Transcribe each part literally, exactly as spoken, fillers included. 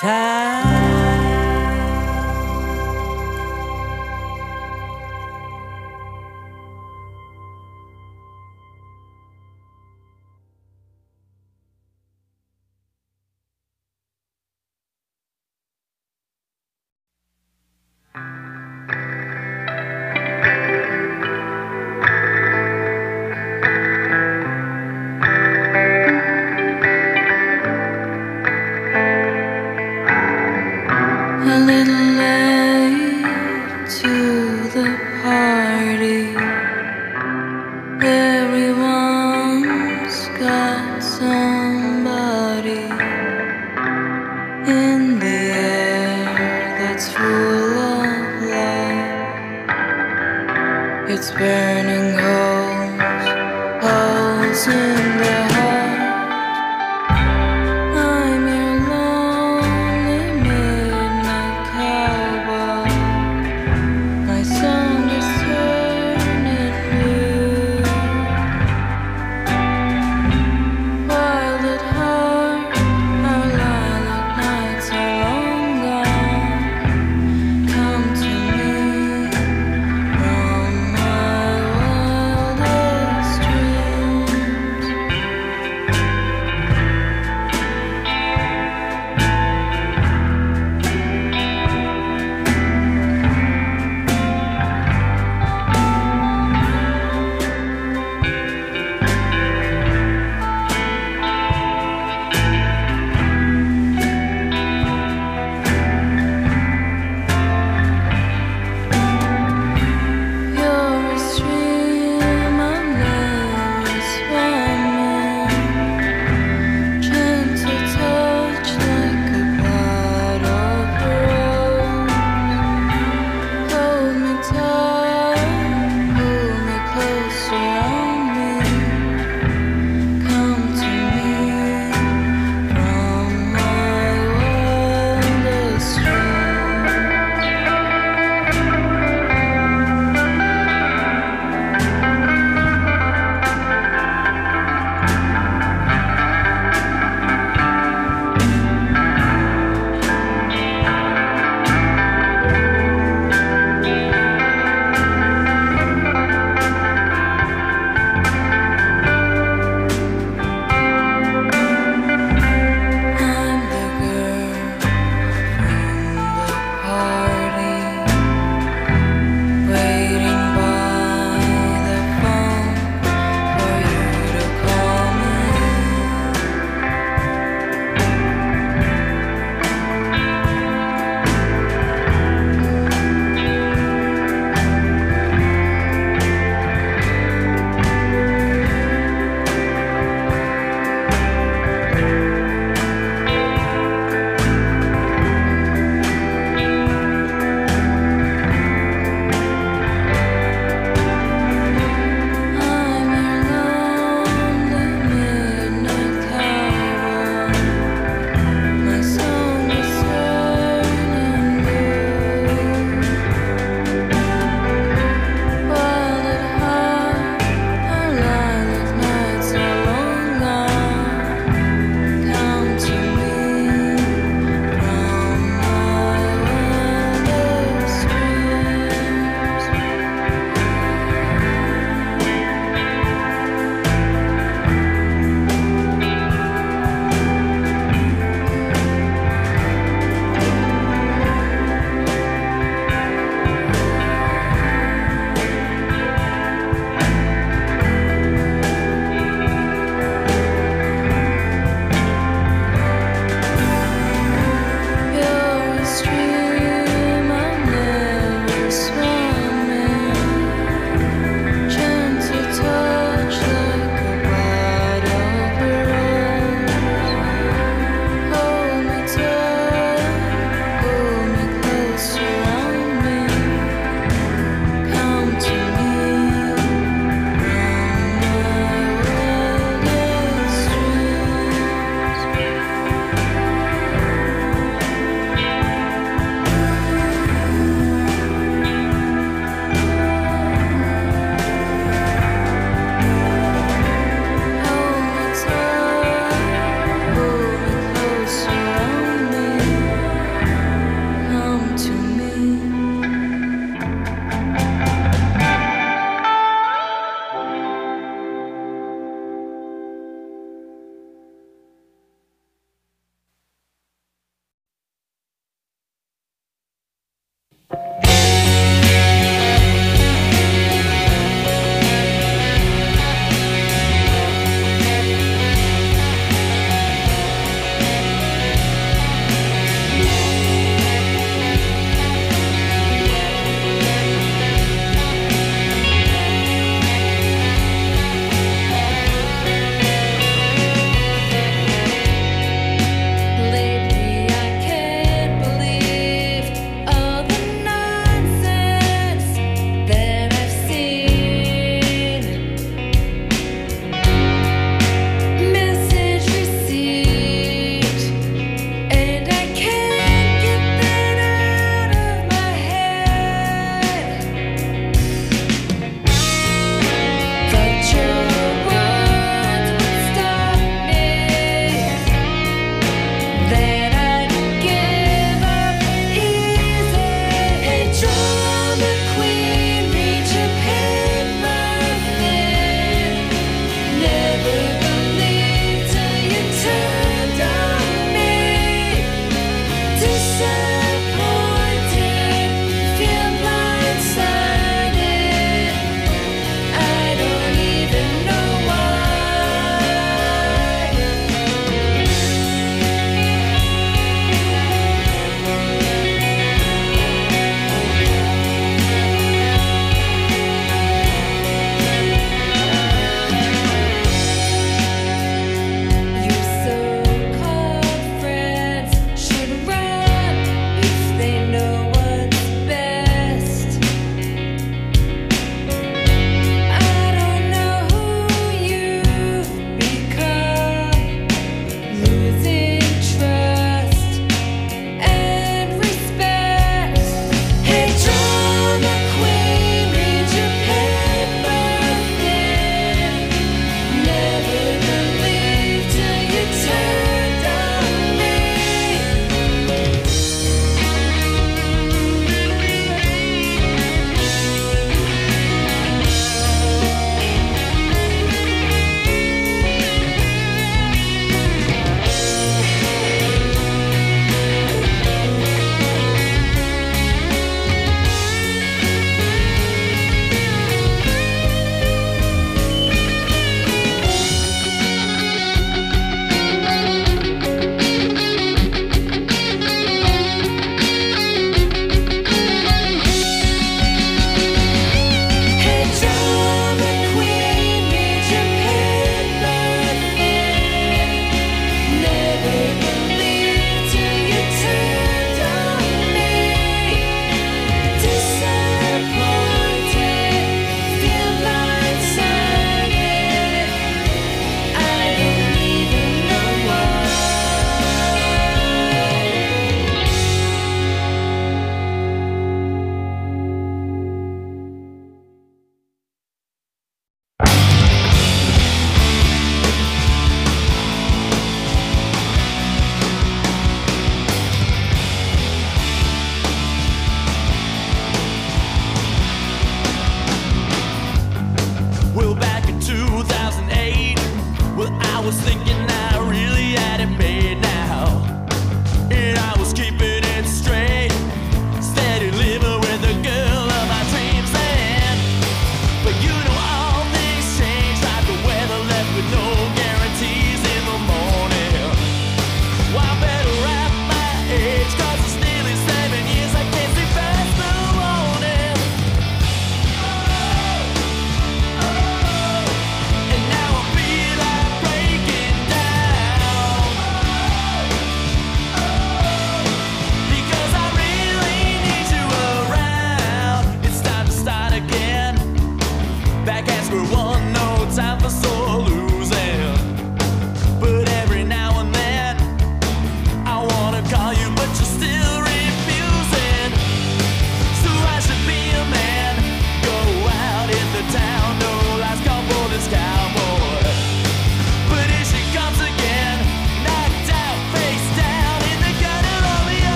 time. A little late to the party. Everyone's got somebody in the air that's full of love. It's burning holes, holes in the heart. I'm your lonely midnight cowboy. My song is turning blue. Wild at heart, our lilac nights are long gone. Come to me from my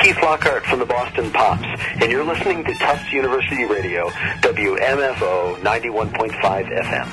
Keith Lockhart from the Boston Pops, and you're listening to Tufts University Radio, W M F O ninety-one point five F M.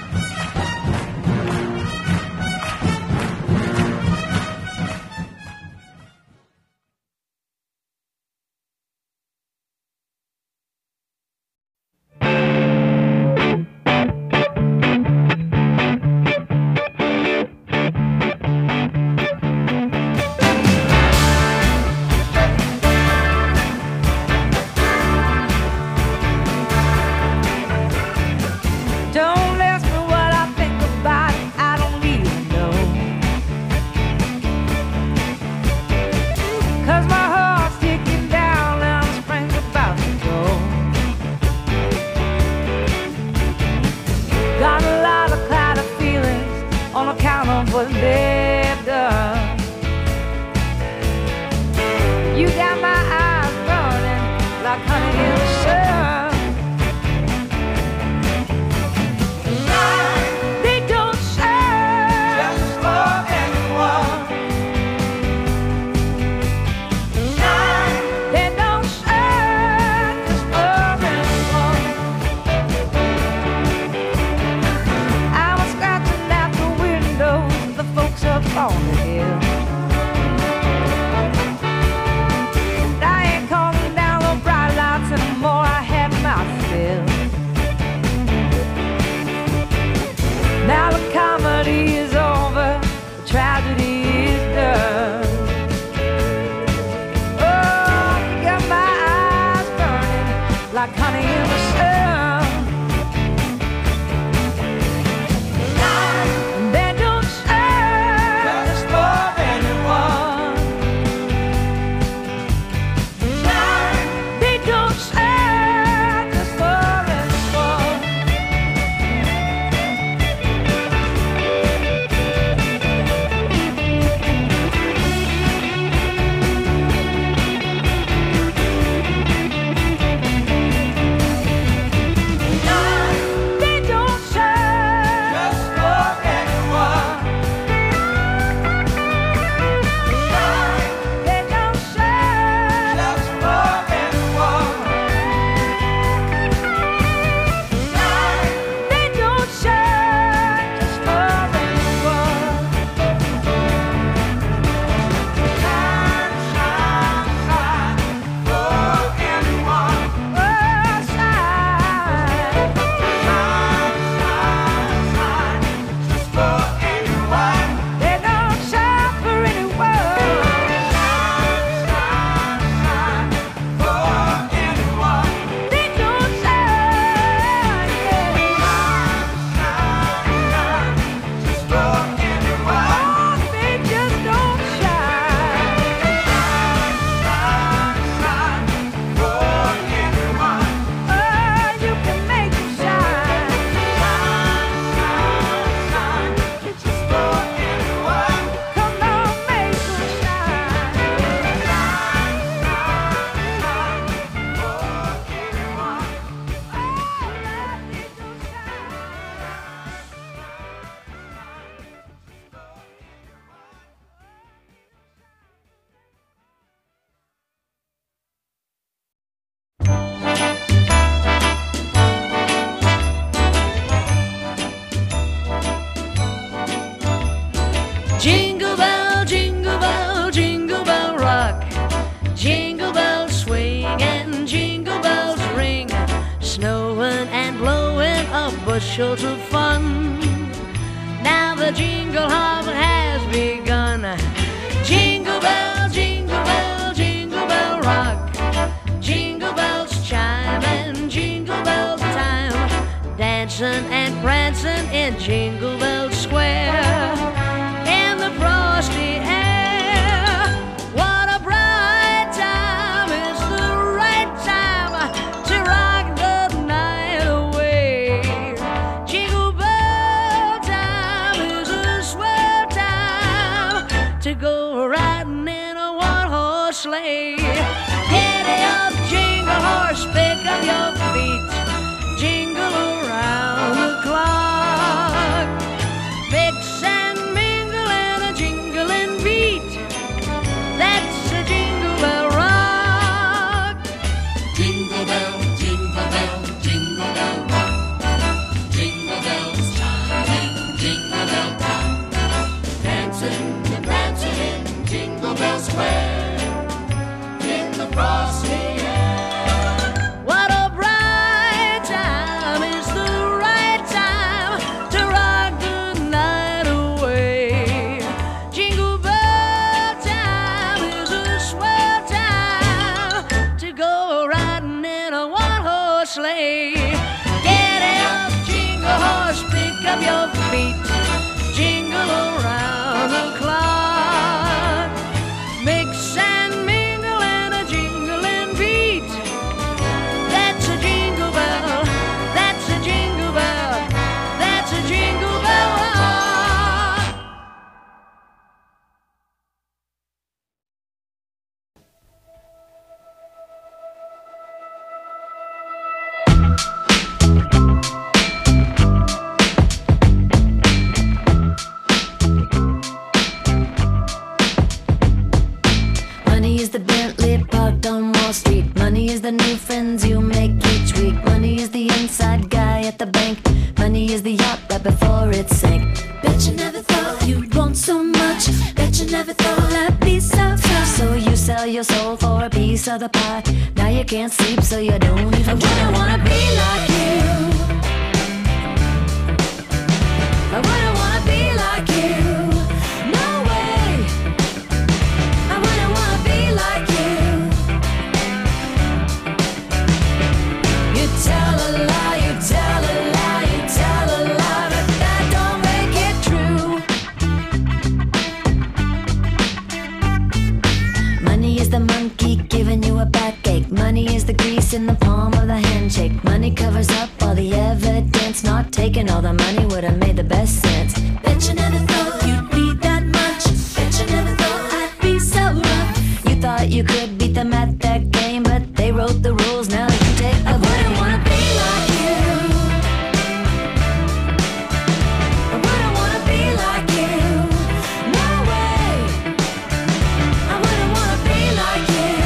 Jingle bell, jingle bell, jingle bell rock. Jingle bells swing and jingle bells ring. Snowing and blowing up bushels of fun. Now the jingle hop has begun. Jingle bell, jingle bell, jingle bell rock. Jingle bells chime and jingle bell time. Dancing and prancing in Jingle Bell Square. In the frosty air, what a bright time. It's the right time to rock the night away. Jingle bell time is a swell time to go riding in a one-horse sleigh. Giddy up, jingle horse, pick up your feet. Jingle around the clock. Mix and mingle and a jingling beat. That's a jingle bell rock. sway in the frosty air. What a bright time is the right time to rock the night away. Jingle bell time is a swell time to go riding in a one-horse sleigh. Get up, jingle horse, pick up your feet, jingle around the clock. Mix and mingle in a jingling beat. That's a jingle bell, that's a jingle bell, that's a jingle bell rock. Money is the Bentley parked on Wall Street. Money is the new friends you make each week. Money is the inside guy at the bank. Money is the yacht right before it sank. Bet you never thought you'd want so much. Bet you never thought that'd be so tough. So you sell your soul for a piece of the pie. Now you can't sleep, so you don't even. I wouldn't wanna be like you. I wouldn't wanna be like you. No way. I wouldn't wanna be like you. You tell a lie, you tell a lie, you tell a lie, but that don't make it true. Money is the monkey giving you a backache. Money is the grease in the palm of the handshake. Money covers up all the evidence. Not taking all the money would have made the best sense. Bet you never thought you'd be that much. Bet you never thought I'd be so rough. You thought you could beat them at that game, but they wrote the rules. Now you take the. I wouldn't wanna be like you. I wouldn't wanna be like you. No way. I wouldn't wanna be like you.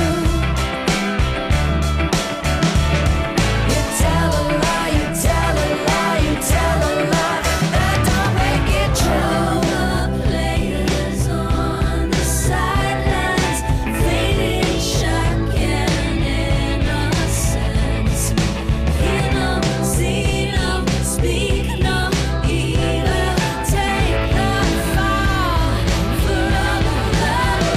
You tell a lie, you tell a lie, you tell a lie, but that don't make it true. The players on the sidelines, fading, shock and innocence. Hear no, see no, speak no evil. Take the fall for all of the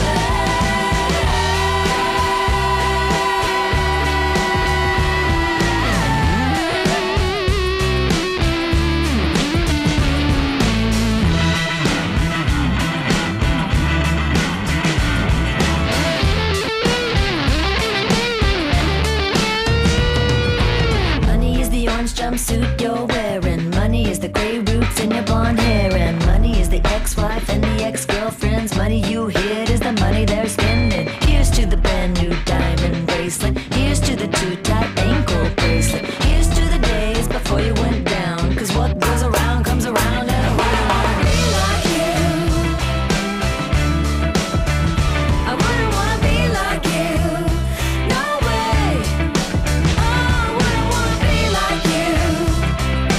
Money is the orange jumpsuit you're wearing. Money is the gray roots in your blonde hair. And money is the ex-wife and the ex-girlfriends. Money you hid is the money they're spending. Here's to the brand new diamond bracelet. Here's to the too tight ankle bracelet. Here's to the days before you went down. Cause what goes around comes around, and I wouldn't wanna be like you. I wouldn't wanna be like you. No way. Oh, I wouldn't wanna be like you.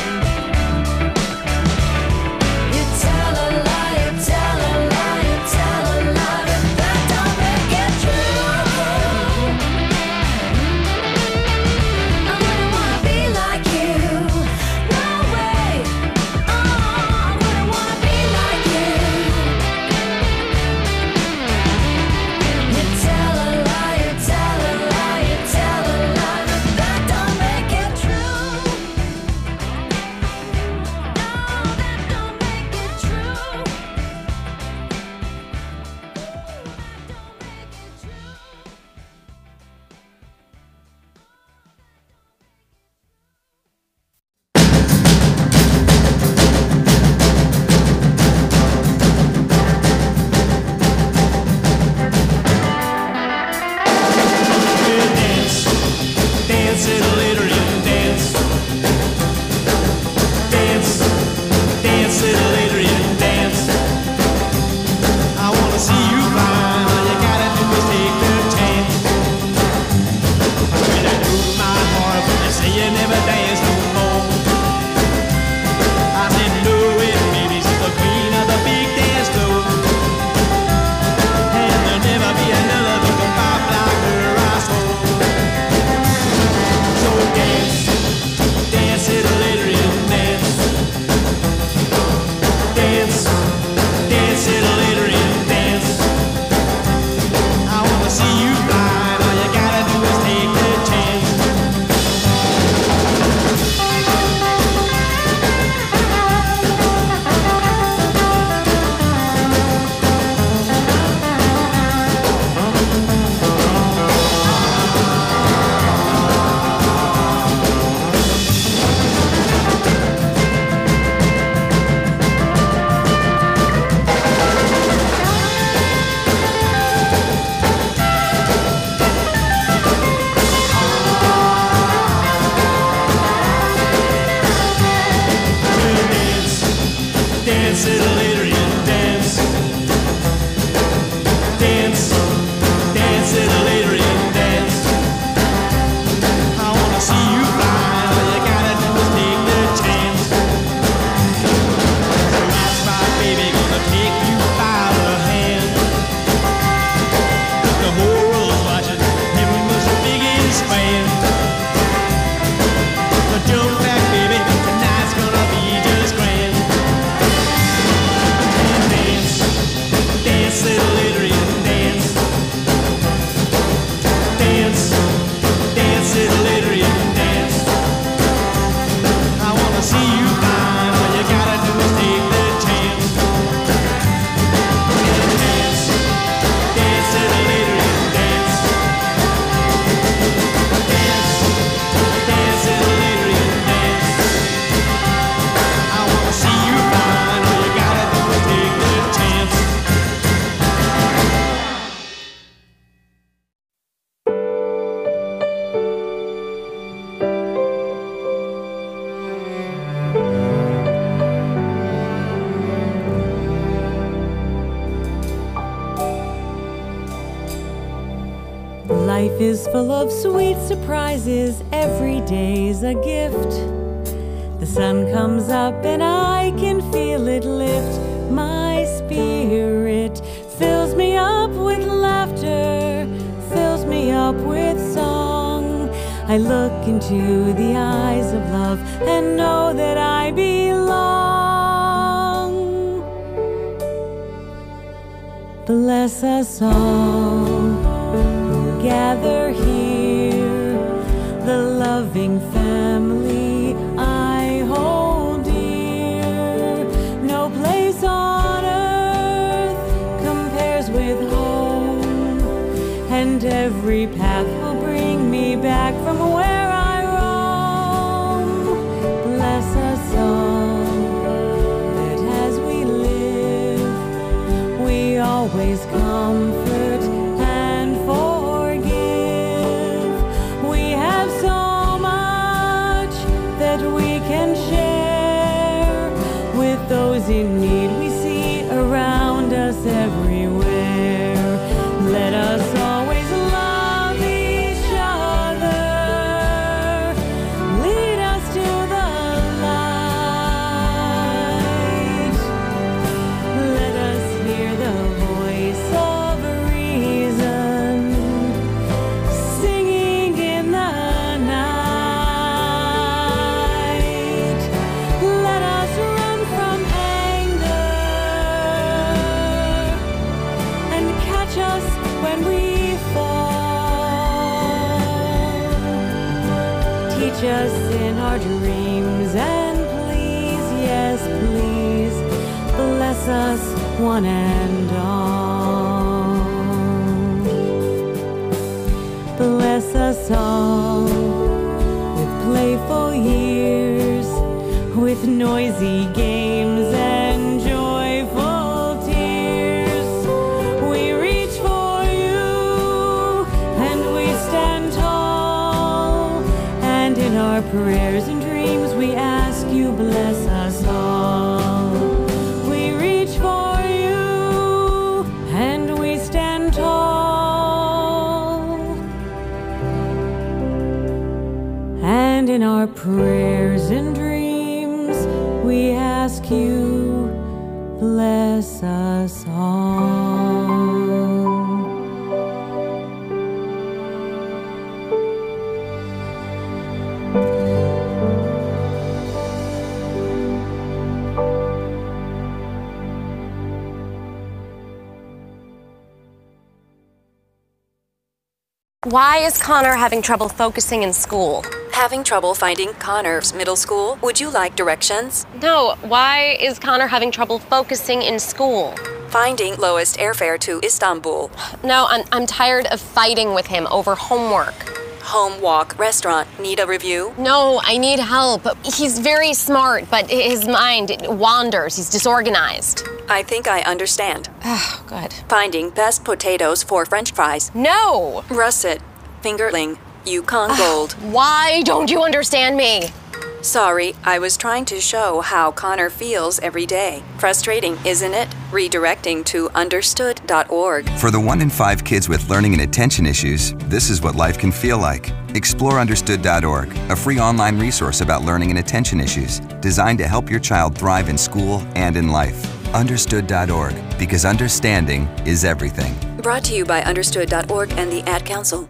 Life is full of sweet surprises, every day's a gift. The sun comes up and I can feel it lift my spirit, fills me up with laughter, fills me up with song. I look into the eyes of love and know that I belong. Bless us all who gather here, the loving family I hold dear. No place on earth compares with home, and every path will bring me back from where I roam. Bless us all, that as we live, we always comfort and forgive. We have so much that we can share with those in need we see around us everywhere. Let us always love each other, lead us to the light. Let us hear the voice of reason singing in the night. Let us run from anger and catch us when we fall. Teach us in our dreams and please, yes please, bless us one and all. Bless us all with playful years, with noisy games and joyful tears. We reach for you and we stand tall, and in our prayers and dreams we ask you bless us all. We reach for you and we stand tall, and in our prayers and dreams we ask you bless us all. Why is Connor having trouble focusing in school? Having trouble finding Connor's middle school? Would you like directions? No, why is Connor having trouble focusing in school? Finding lowest airfare to Istanbul. No, I'm, I'm tired of fighting with him over homework. Home walk restaurant. Need a review? No, I need help. He's very smart, but his mind wanders. He's disorganized. I think I understand. Oh, good. Finding best potatoes for French fries. No! Russet. Fingerling. Yukon Gold. Why don't you understand me? Sorry, I was trying to show how Connor feels every day. Frustrating, isn't it? Redirecting to understood dot org. For the one in five kids with learning and attention issues, this is what life can feel like. Explore understood dot org, a free online resource about learning and attention issues, designed to help your child thrive in school and in life. understood dot org, because understanding is everything. Brought to you by understood dot org and the Ad Council.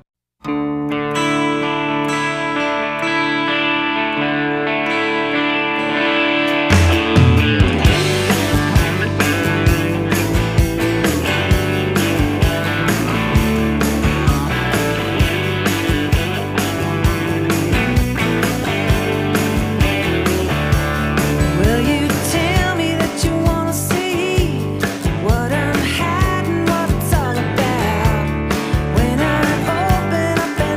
What I'm hiding, what it's all about. When I open up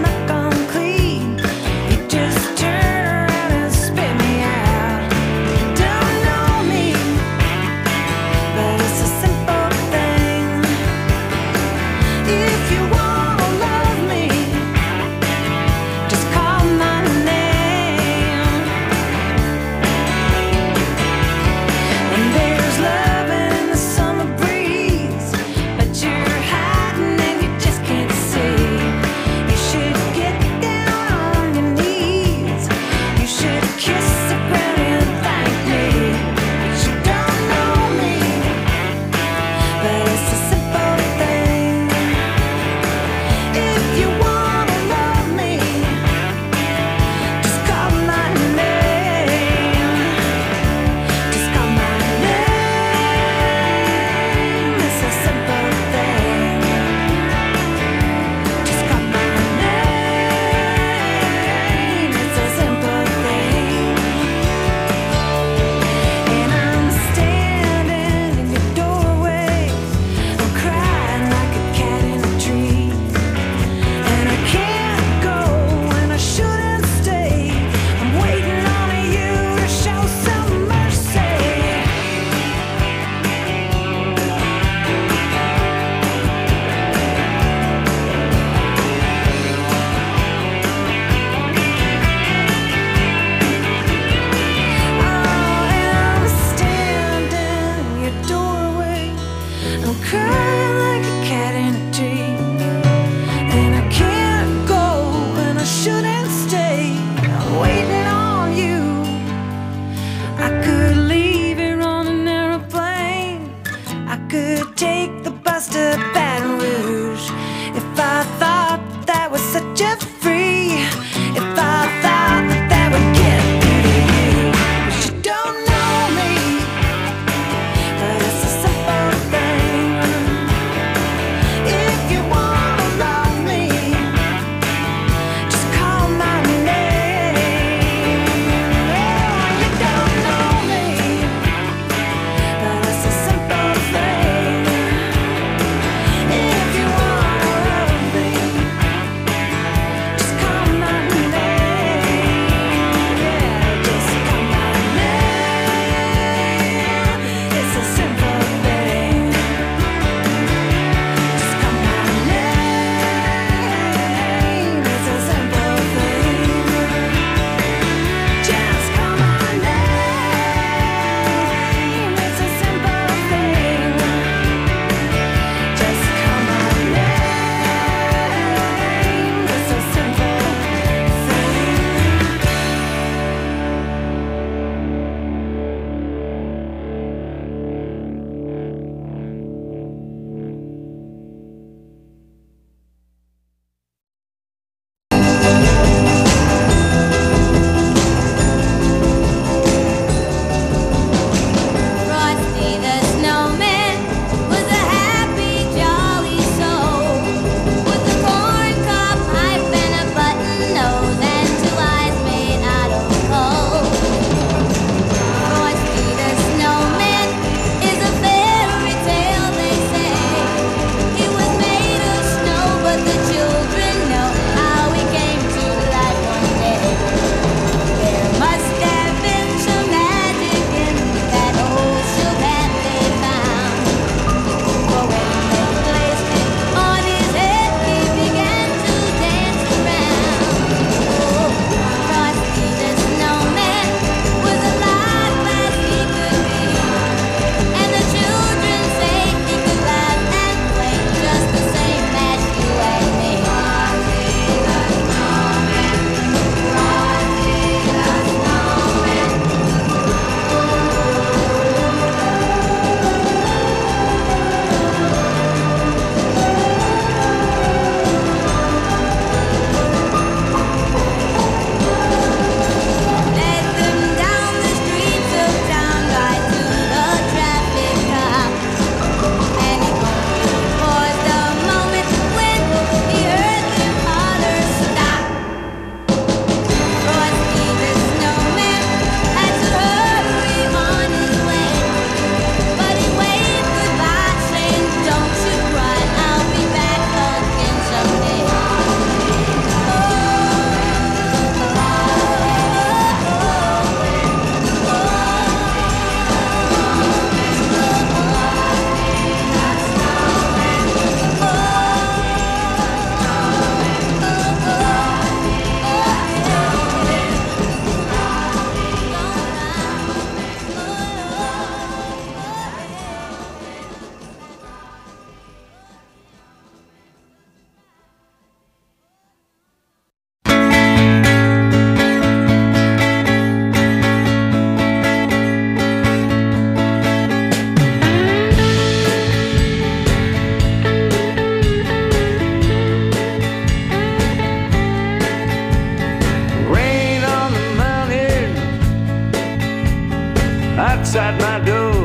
outside my door.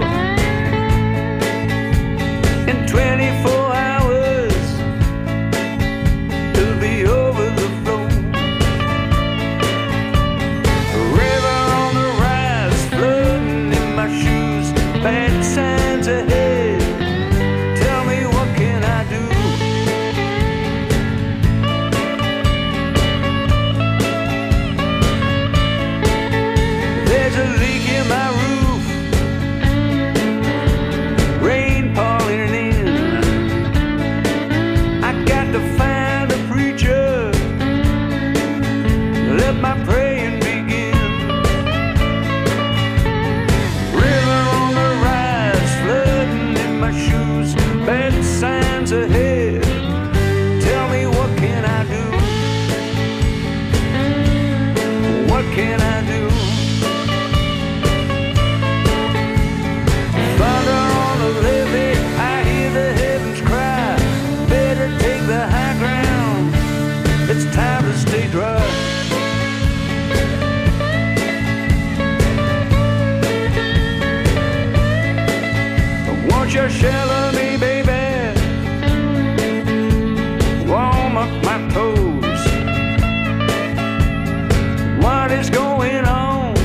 In twenty-four hours, it'll be over the floor. A river on the rise, flooding in my shoes. Bad signs ahead. Tell me, what can I do? There's a leak in my roof, rain pouring in. I got to find a preacher, let my praying begin. River on the rise, flooding in my shoes. Bad signs ahead. Tell me, what can I do? What can I do? Thunder on the levee, I hear the heavens cry. Better take the high ground, it's time to stay dry. Won't you shelter me, baby? Warm up my toes. What is going on?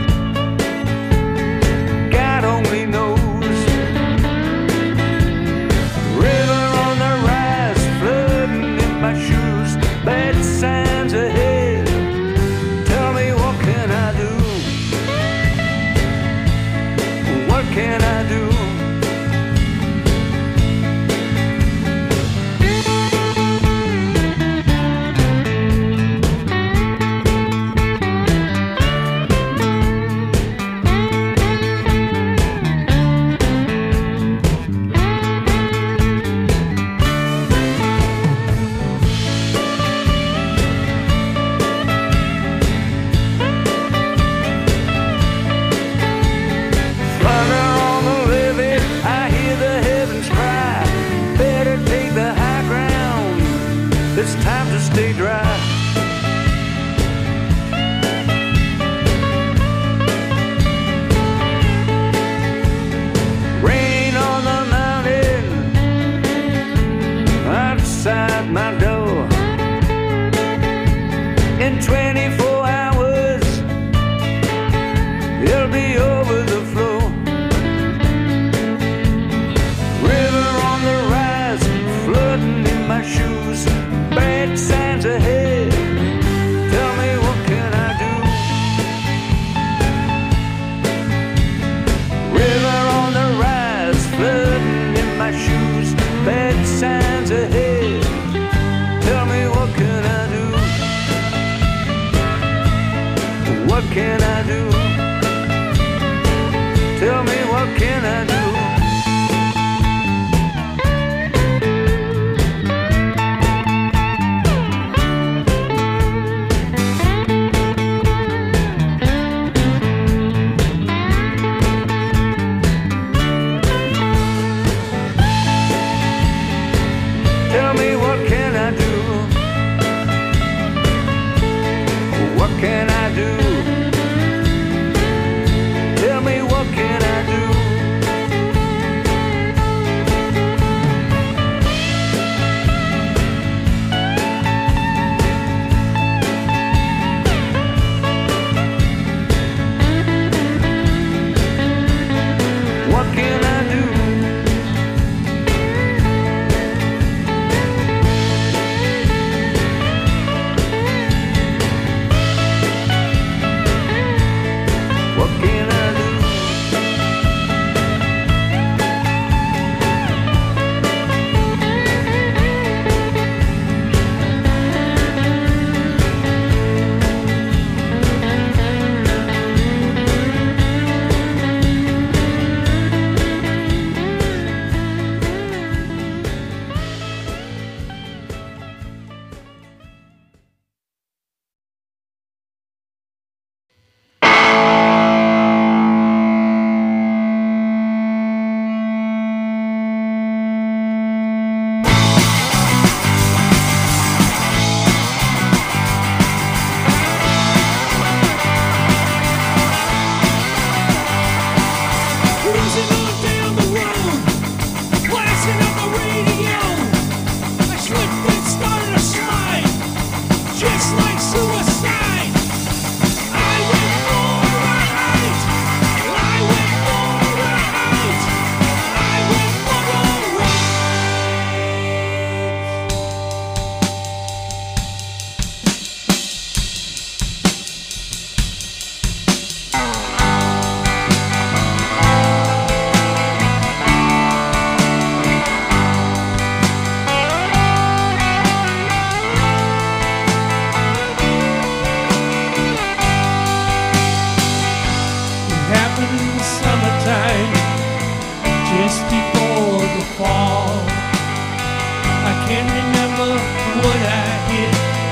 God only knows. River on the rise, flooding in my shoes. Bad signs ahead. Tell me, what can I do? What can I do? Thunder on the levee, I hear the heavens cry. Better take the high ground, it's time to stay dry. Rain on the mountain, outside my door. In twenty-four hours, it'll be over the floor. River on the rise, flooding in my shoes. Bad signs ahead.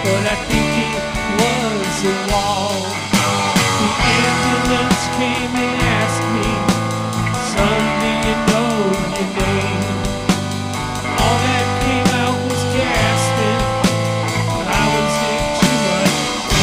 but I think it was a wall. The ambulance came and asked me, son, do you know your name? All that came out was gasping, but I was in too much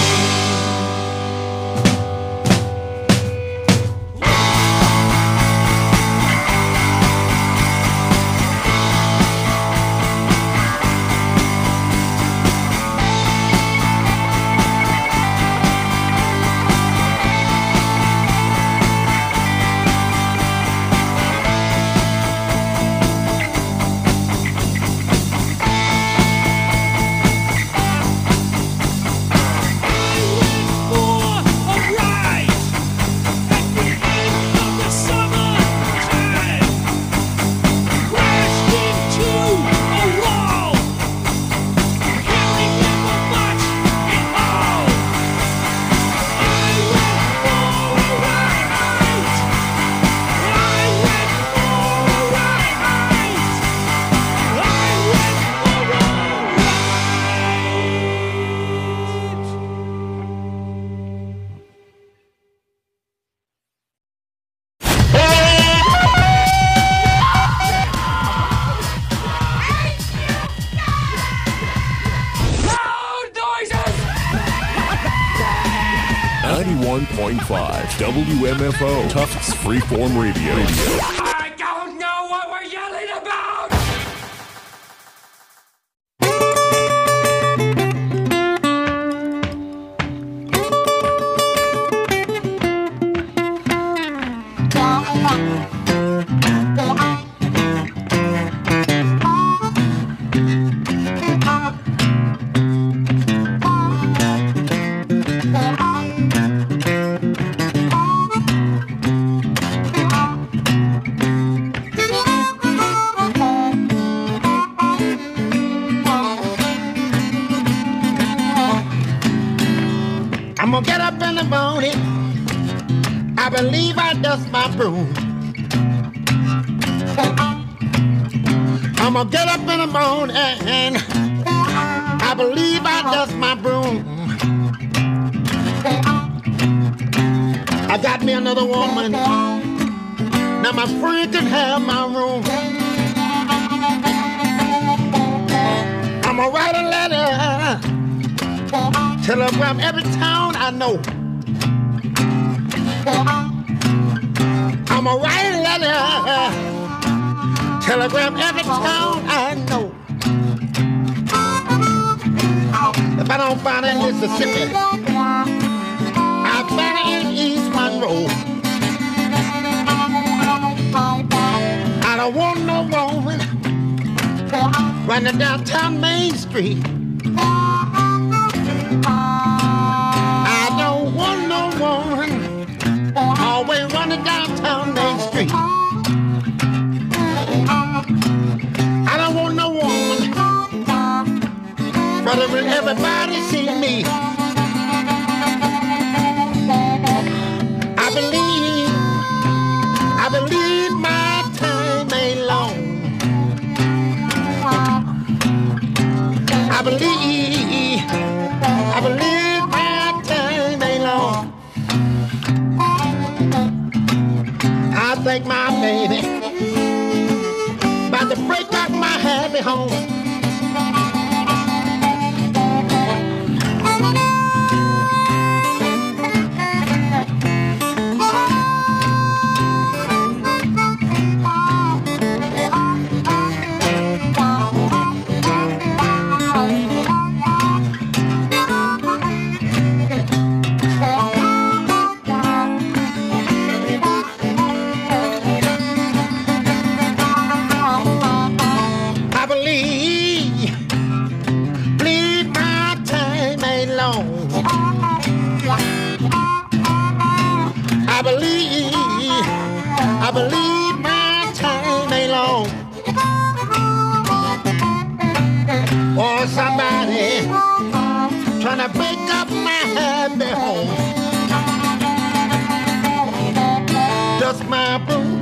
ninety-one point five W M F O Tufts Freeform Radio. I don't know what we're yelling about! I'm gonna get up in the morning. I believe I dust my broom. I'm gonna get up in the morning. I believe I dust my broom. I got me another woman. Now my friend can have my room. I'm gonna write a letter. Telegram every town I know. I'ma write a letter. Telegram every town I know. If I don't find it in Mississippi, I find it in East Monroe. I don't want no woman running downtown Main Street. I don't want no woman always running downtown Main Street. I don't want no woman but when everybody see me. I believe, I believe my time ain't long. I believe, I believe my time ain't long. I think my baby about to break out my happy home. I believe, I believe my time ain't long. Or somebody trying to break up my happy home. Just my broom,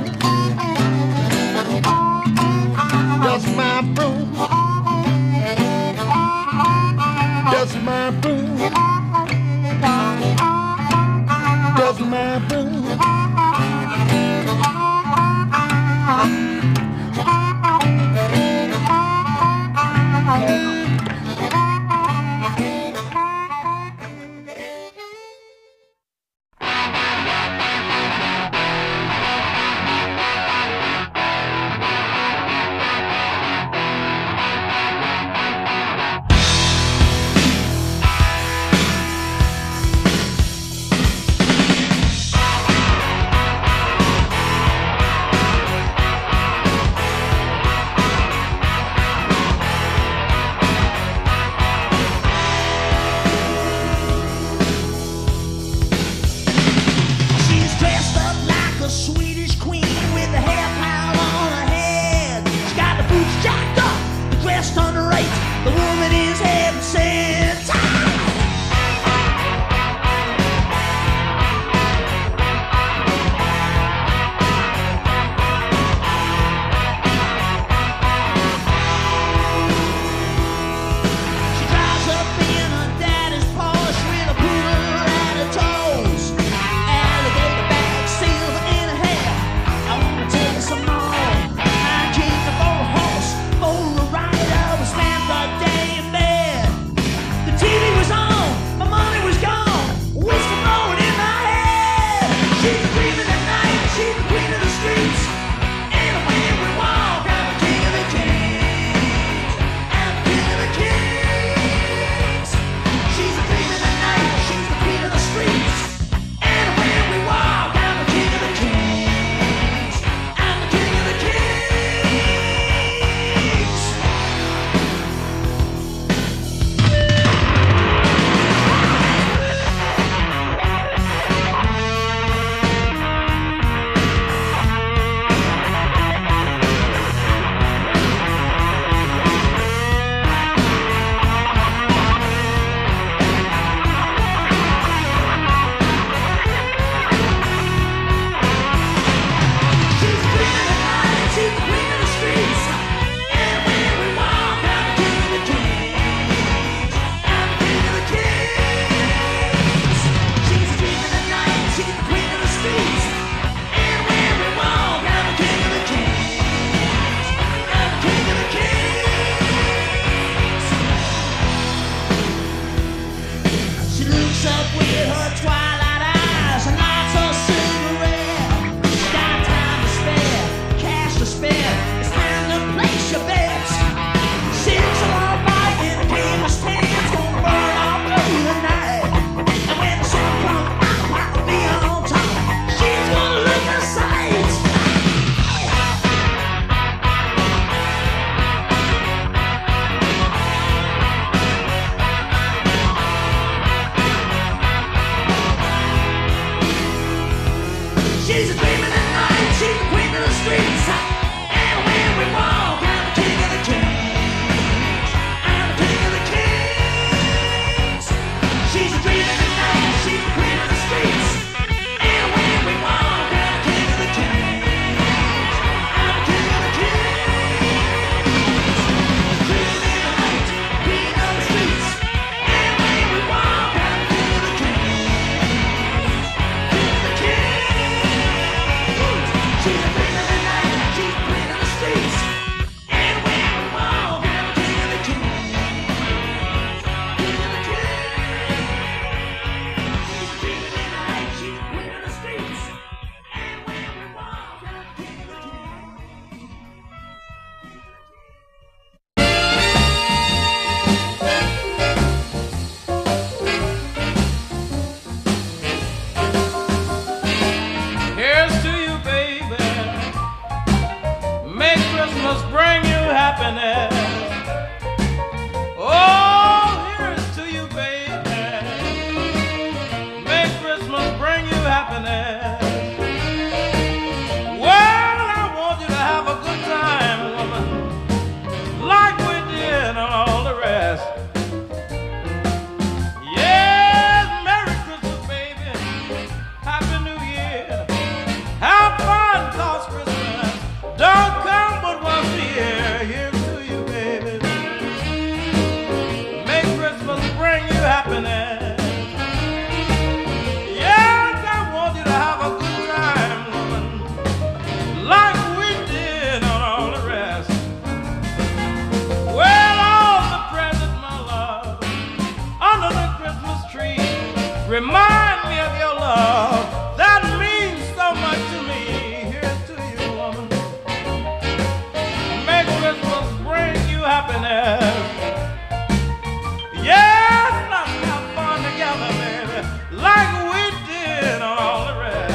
just my broom. Does my boo, does my boo. Remind me of your love. That means so much to me. Here's to you, woman. Make Christmas bring you happiness. Yes, let's have fun together, baby, like we did on all the rest.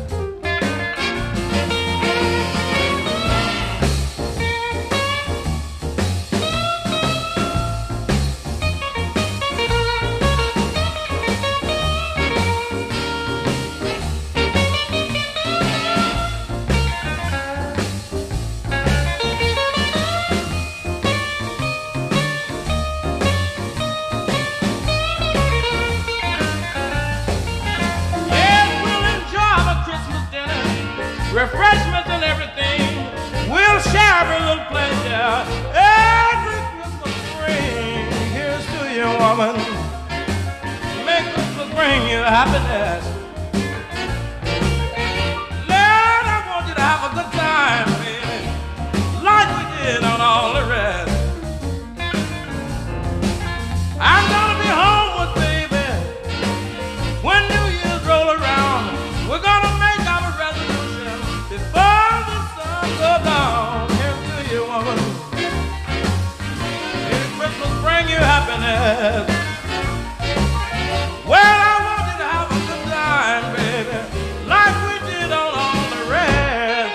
Refreshments and everything. We'll share every little pleasure. Every Christmas bring. Here's to you, woman. Make Christmas bring you happiness. Lord, I want you to have a good time, baby, like we did on all the rest. I'm gonna be home with baby when New Year's roll around. We're gonna make our resolution before the sun goes down. Here's to you, woman. May Christmas bring you happiness. Well, I want you to have a good time, baby, like we did on all the rest.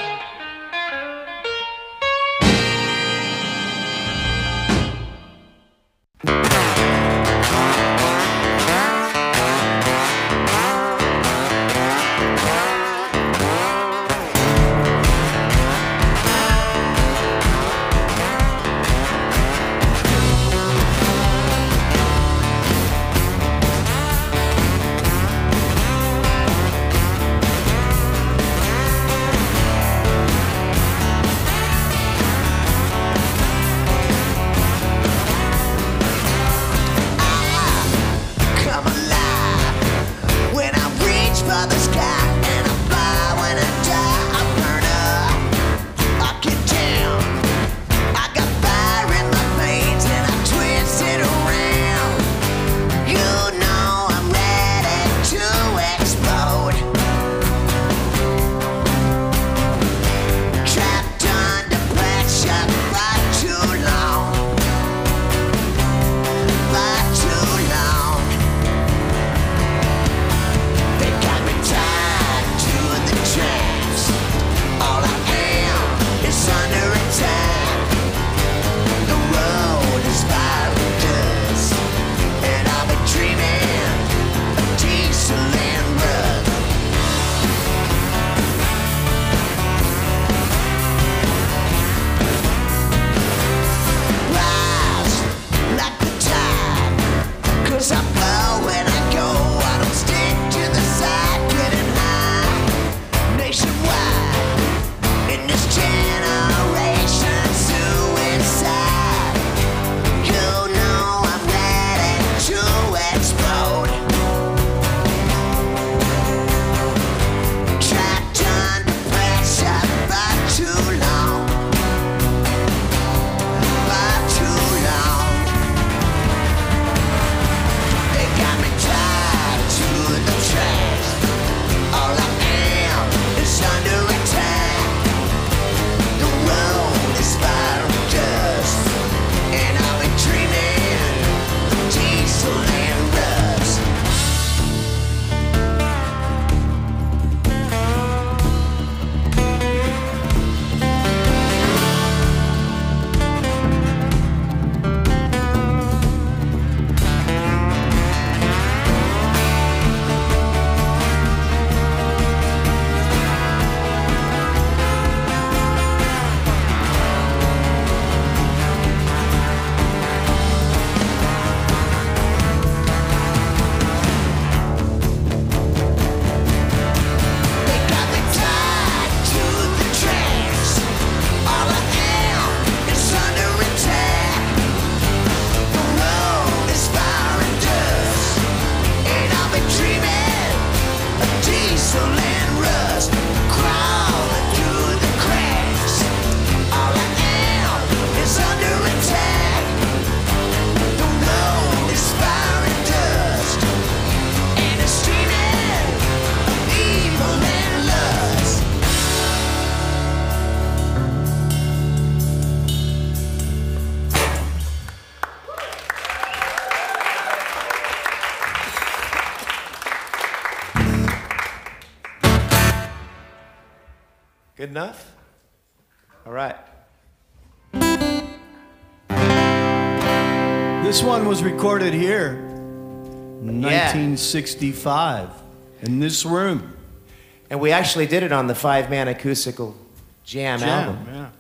Good enough? All right. This one was recorded here in nineteen sixty-five in this room. And we actually did it on the five-man acoustical jam, Jam, album. yeah.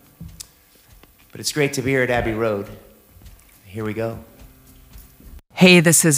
But it's great to be here at Abbey Road. Here we go. Hey, this is